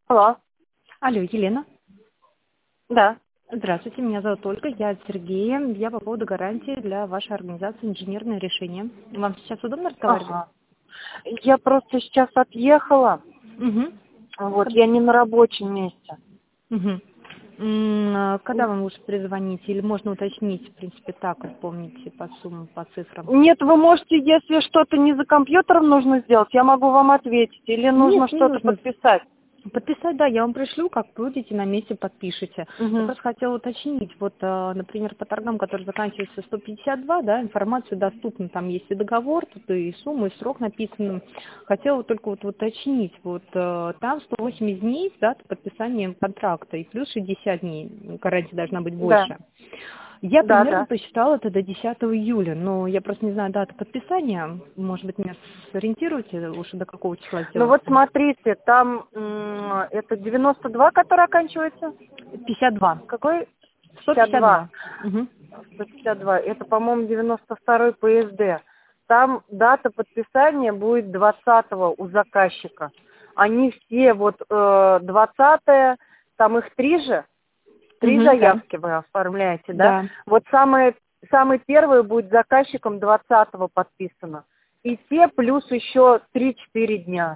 Алло. Алло, Елена. Да. Здравствуйте, меня зовут Ольга, я от Сергея. Я по поводу гарантии для вашей организации «Инженерное решение». Вам сейчас удобно разговаривать? Ага. Я просто сейчас отъехала. Угу. Вот, я не на рабочем месте. Когда вам лучше перезвонить? Или можно уточнить, в принципе, так, как помните, по суммам, по цифрам? Нет, вы можете, если что-то не за компьютером нужно сделать, я могу вам ответить. Или нужно Нет, не что-то нужно. подписать. Подписать, да, я вам пришлю, как будете на месте подпишите. Я Угу. просто хотела уточнить, вот, например, по торгам, которые заканчиваются 152, да, информация доступна, там есть и договор, тут и сумма, и срок написан. Хотела вот только вот уточнить, вот там 180 дней, да, подписания контракта, и плюс 60 дней, гарантия должна быть Да. больше. Я Да, примерно да. посчитала это до 10 июля, но я просто не знаю дату подписания. Может быть, меня сориентируете уже до какого числа Ну сделать? вот смотрите, там это 92, который оканчивается. 52. Какой? 52. 152. Угу. 152. Это, по-моему, 92-й ПСД. Там дата подписания будет 20-го у заказчика. Они все вот 20-е, там их три Угу, да. заявки вы оформляете, да? Да. Вот самый первый будет заказчиком 20-го подписано. И те плюс еще 3-4 дня.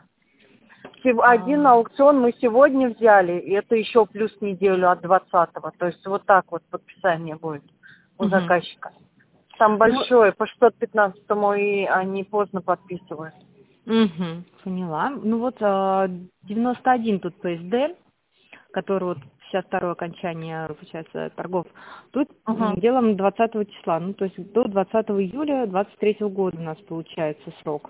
Один аукцион мы сегодня взяли, и это еще плюс неделю от 20-го. То есть вот так вот подписание будет у Угу. заказчика. Там Ну, большое, по 615-му, и они поздно подписывают. угу, поняла. Ну вот 91 тут ПСД, который вот сейчас второе окончание, получается, торгов. Тут Угу. делом 20 числа, ну то есть до 20 июля 23 года у нас получается срок.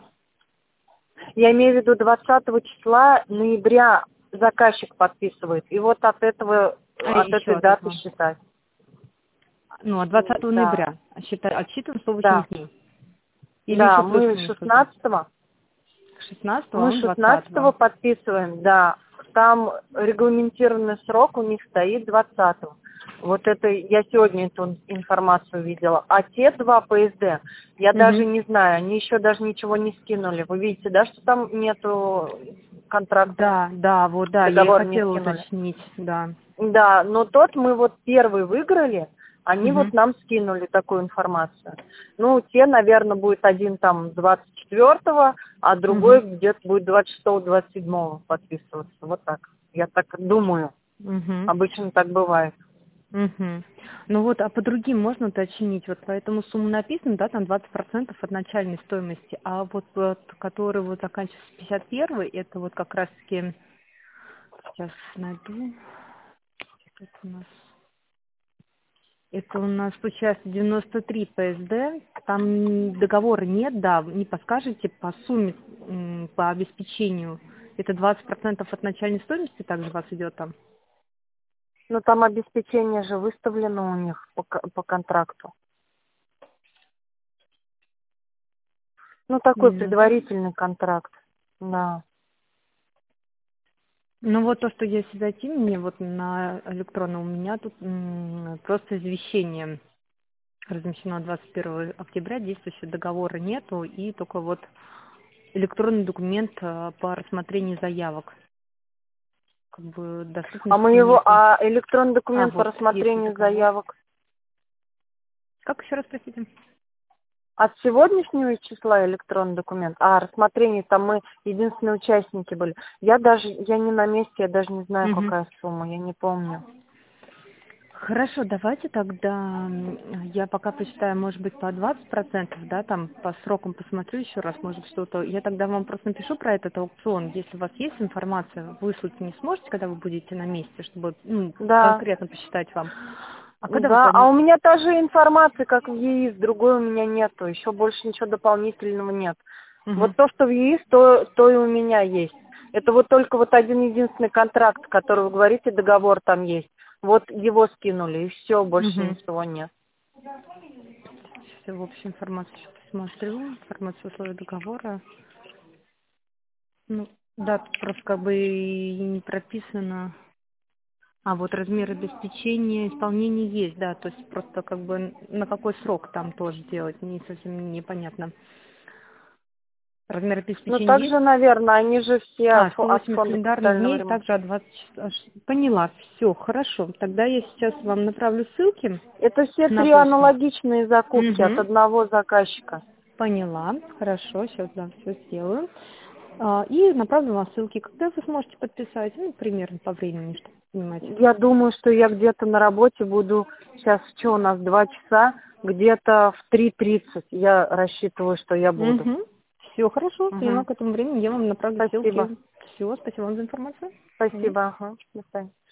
Я имею в виду 20 числа ноября заказчик подписывает. И вот от А еще этой от даты этого. считать. Ну, от 20 Да. ноября отсчитываем 180 Да. дней. Или Да, еще мы плюс-минус сколько? 16-го. 16, а Мы он 16-го 20. подписываем, да. Там регламентированный срок у них стоит 20-го. Вот это, я сегодня эту информацию видела. А те два ПСД, я даже Угу. не знаю, они еще даже ничего не скинули. Вы видите, да, что там нету контракта, Да, да, вот, да, я и договор не хотела скинули. уточнить, да. Да, но тот мы вот первый выиграли, они вот Угу. нам скинули такую информацию. Ну, те, наверное, будет один там 24-го, а другой Угу. где-то будет 26-27-го подписываться. Вот так. Я так думаю. Угу. Обычно так бывает. Угу. Ну вот, а по другим можно уточнить? Вот поэтому сумма написана, да, там 20% от начальной стоимости, а вот который вот заканчивается 51, это вот как раз-таки, сейчас найду, это у нас, получается 93 ПСД, там договора нет, да, не подскажете по сумме, по обеспечению, это 20% от начальной стоимости также у вас идет там? Но там обеспечение же выставлено у них по контракту. Ну, такой Ну да. предварительный контракт. Да. Ну вот то, что если зайти мне вот на электронно, у меня тут просто извещение размещено 21 октября, действующего договора нету, и только вот электронный документ по рассмотрению заявок. Как бы доступности нету. А электронный А, документ по вот есть рассмотрению договор. заявок Как еще раз, простите? от сегодняшнего числа электронный документ, а рассмотрение там мы единственные участники были. Я не на месте, я даже не знаю, Мгм. какая сумма, я не помню. Хорошо, давайте тогда я пока посчитаю, может быть, по 20%, да, там по срокам посмотрю еще раз, может что-то. Я тогда вам просто напишу про этот аукцион. Если у вас есть информация, выслать не сможете, когда вы будете на месте, чтобы Да, конкретно посчитать вам. А когда вы да, а у планируете? меня та же информация, как в ЕИС, другой у меня нету, еще больше ничего дополнительного нет. Вот Мгм. то, что в ЕИС, то и у меня есть. Это вот только вот один единственный контракт, который вы говорите, договор там есть. Вот его скинули, и все, больше Мгм. ничего нет. Сейчас я в общем информацию еще посмотрю, информацию условий договора. Ну, да, тут просто как бы и не прописано. А вот размер обеспечения исполнения есть, да, то есть просто как бы на какой срок там тоже делать, не совсем непонятно. Размер Ну, обеспечения также, есть? наверное, они же все от 180 фонда календарных капитального дней, ремонта. также от 20 часов. Поняла, все, хорошо. Тогда я сейчас вам направлю ссылки Это все на 3 почту. аналогичные закупки от Угу. одного заказчика. Поняла, хорошо, сейчас да, все сделаю. И направлю вам ссылки. Когда вы сможете подписать? Ну, примерно по времени, чтобы понимать. Я думаю, что я где-то на работе буду, сейчас что у нас, 2 часа, где-то в 3:30 я рассчитываю, что я буду. Угу. Все, хорошо, поняла, Мгм. к этому времени я вам направлю Спасибо. ссылки. Все, спасибо вам за информацию. Мгм. Спасибо. Ага. До свидания.